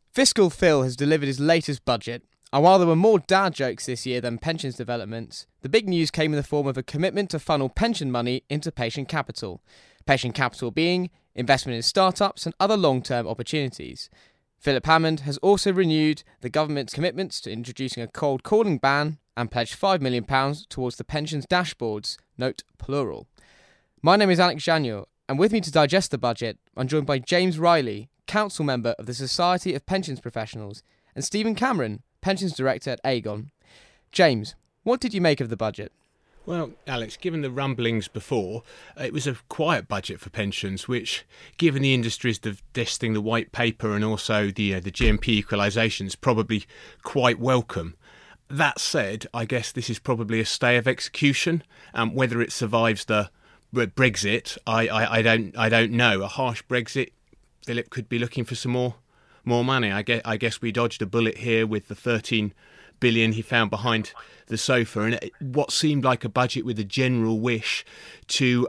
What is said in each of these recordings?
Fiscal Phil has delivered his latest budget, and while there were more dad jokes this year than pensions developments, the big news came in the form of a commitment to funnel pension money into patient capital. Patient capital being investment in startups and other long-term opportunities. Philip Hammond has also renewed the government's commitments to introducing a cold calling ban and pledged £5 million towards the pensions dashboards, note plural. My name is Alex Janio, and with me to digest the budget, I'm joined by James Riley, Council Member of the Society of Pensions Professionals, and Stephen Cameron, Pensions Director at Aegon. James, what did you make of the budget? Well, Alex, given the rumblings before, it was a quiet budget for pensions, which, given the industry's digesting the white paper and also the GMP equalisation, is probably quite welcome. That said, I guess this is probably a stay of execution. Whether it survives the Brexit, I don't know. A harsh Brexit, Philip could be looking for some more money. I guess we dodged a bullet here with the 13 billion he found behind the sofa, and what seemed like a budget with a general wish to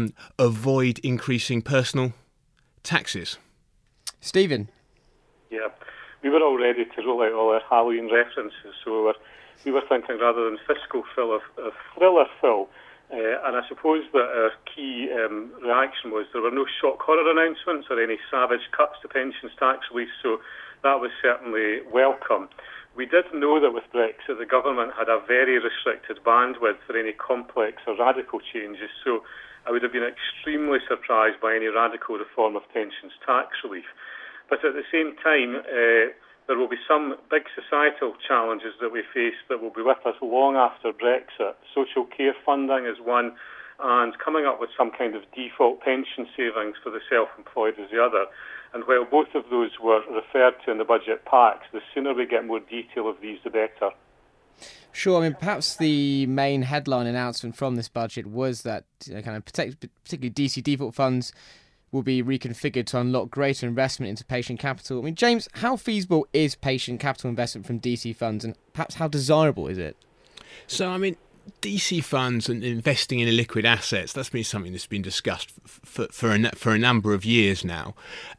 avoid increasing personal taxes. Stephen? Yeah, we were all ready to roll out all our Halloween references, so we were thinking rather than fiscal Phil of thriller Phil. And I suppose that our key reaction was there were no shock horror announcements or any savage cuts to pensions tax relief, so that was certainly welcome. We did know that with Brexit the government had a very restricted bandwidth for any complex or radical changes, so I would have been extremely surprised by any radical reform of pensions tax relief. But at the same time, there will be some big societal challenges that we face that will be with us long after Brexit. Social care funding is one, and coming up with some kind of default pension savings for the self-employed is the other. And while both of those were referred to in the budget packs, the sooner we get more detail of these, the better. Sure, I mean, perhaps the main headline announcement from this budget was that particularly DC default funds will be reconfigured to unlock greater investment into patient capital. I mean, James, how feasible is patient capital investment from DC funds, and perhaps how desirable is it? So, I mean, DC funds and investing in illiquid assets, that's been something that's been discussed for a number of years now.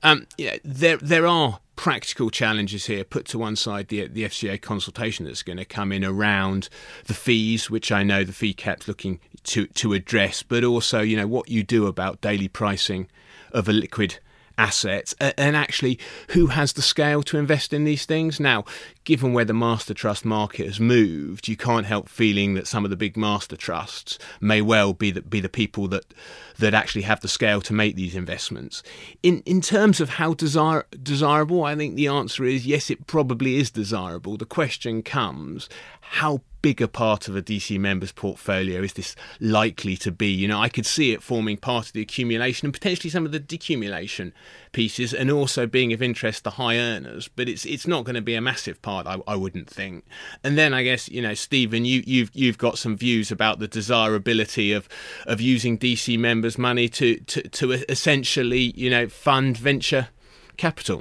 There are practical challenges here. Put to one side the FCA consultation that's going to come in around the fees, which I know the fee cap's looking to address, but also, what you do about daily pricing of a liquid assets, and actually who has the scale to invest in these things. Now, given where the master trust market has moved, you can't help feeling that some of the big master trusts may well be the people that actually have the scale to make these investments. In terms of how desirable, I think the answer is yes, it probably is desirable. The question comes, how big a part of a DC member's portfolio is this likely to be? I could see it forming part of the accumulation and potentially some of the decumulation pieces, and also being of interest to high earners, but it's not going to be a massive part, I wouldn't think. And then I guess, Stephen, you've got some views about the desirability of using DC members' money to essentially, fund venture capital.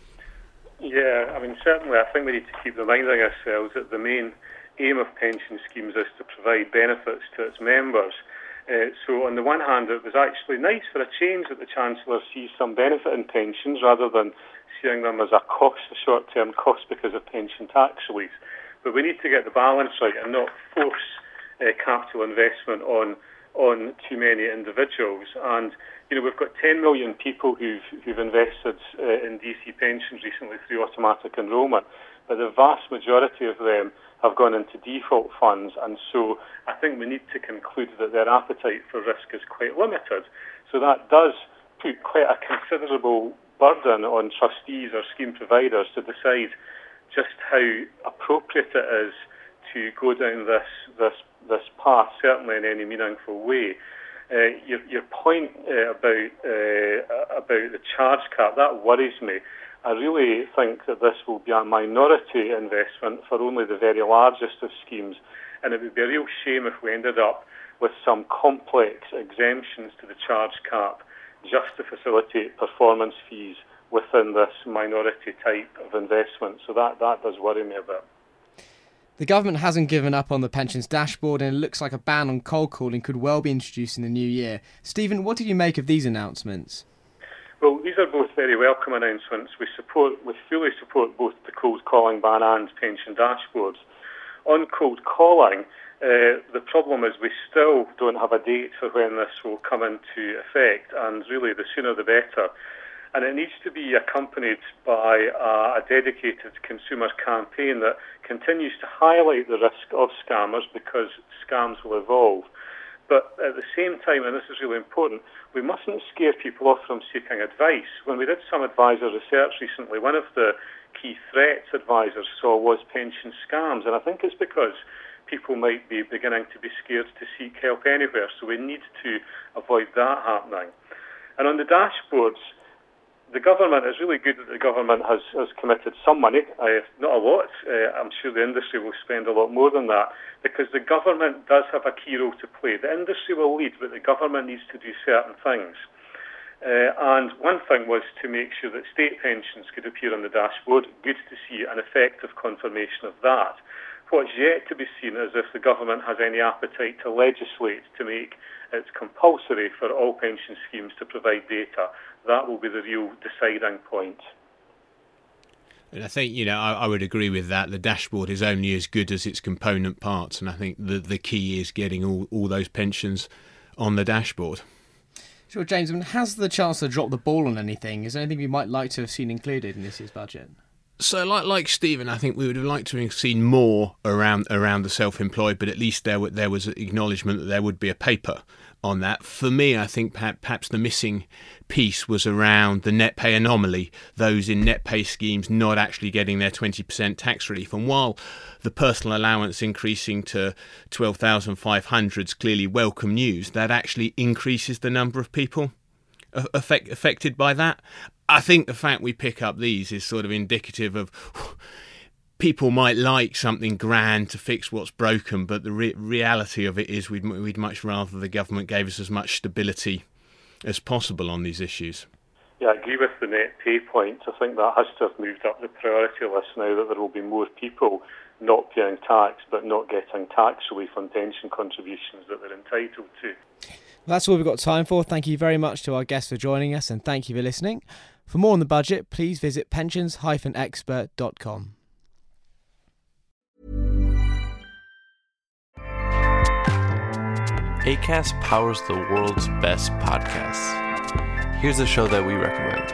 Yeah, I mean, certainly I think we need to keep reminding ourselves that the main aim of pension schemes is to provide benefits to its members. So on the one hand, it was actually nice for a change that the Chancellor sees some benefit in pensions rather than seeing them as a short-term cost because of pension tax relief. But we need to get the balance right and not force capital investment on too many individuals. And we've got 10 million people who've invested in DC pensions recently through automatic enrolment, but the vast majority of them have gone into default funds, and so I think we need to conclude that their appetite for risk is quite limited. So that does put quite a considerable burden on trustees or scheme providers to decide just how appropriate it is to go down this path, certainly in any meaningful way. Your point about the charge cap, that worries me. I really think that this will be a minority investment for only the very largest of schemes, and it would be a real shame if we ended up with some complex exemptions to the charge cap just to facilitate performance fees within this minority type of investment. So that does worry me a bit. The government hasn't given up on the pensions dashboard, and it looks like a ban on cold calling could well be introduced in the new year. Stephen, what did you make of these announcements? Well, these are both very welcome announcements. We fully support both the cold calling ban and pension dashboards. On cold calling, the problem is we still don't have a date for when this will come into effect, and really the sooner the better. And it needs to be accompanied by a dedicated consumer campaign that continues to highlight the risk of scammers, because scams will evolve. But at the same time, and this is really important, we mustn't scare people off from seeking advice. When we did some advisor research recently, one of the key threats advisors saw was pension scams, and I think it's because people might be beginning to be scared to seek help anywhere, so we need to avoid that happening. And on the dashboards, the government, is really good that the government has committed some money, not a lot. I'm sure the industry will spend a lot more than that, because the government does have a key role to play. The industry will lead, but the government needs to do certain things. And one thing was to make sure that state pensions could appear on the dashboard. Good to see an effective confirmation of that. What's yet to be seen is if the government has any appetite to legislate to make it compulsory for all pension schemes to provide data. That will be the real deciding point. And I think, I would agree with that. The dashboard is only as good as its component parts, and I think the key is getting all those pensions on the dashboard. Sure, James, has the Chancellor dropped the ball on anything? Is there anything you might like to have seen included in this year's budget? So, like Stephen, I think we would have liked to have seen more around the self-employed, but at least there was an acknowledgement that there would be a paper on that. For me, I think perhaps the missing piece was around the net pay anomaly, those in net pay schemes not actually getting their 20% tax relief. And while the personal allowance increasing to 12,500 is clearly welcome news, that actually increases the number of people affected by that. I think the fact we pick up these is sort of indicative of people might like something grand to fix what's broken, but the reality of it is we'd much rather the government gave us as much stability as possible on these issues. Yeah, I agree with the net pay point. I think that has to have moved up the priority list now that there will be more people not paying tax but not getting tax relief on pension contributions that they're entitled to. That's all we've got time for. Thank you very much to our guests for joining us, and thank you for listening. For more on the budget, please visit pensions-expert.com. Acast powers the world's best podcasts. Here's a show that we recommend.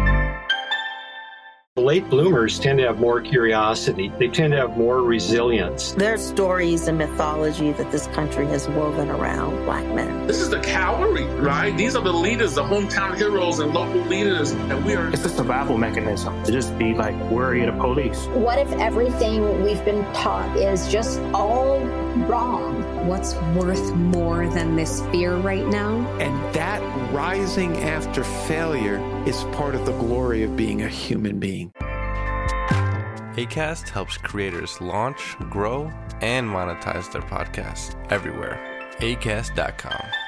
Late bloomers tend to have more curiosity. They tend to have more resilience. There's stories and mythology that this country has woven around Black men. This is the cavalry, right? These are the leaders, the hometown heroes and local leaders. And we are... It's a survival mechanism to just be like worry of the police. What if everything we've been taught is just all wrong? What's worth more than this fear right now? And that rising after failure is part of the glory of being a human being. Acast helps creators launch, grow, and monetize their podcasts everywhere. Acast.com.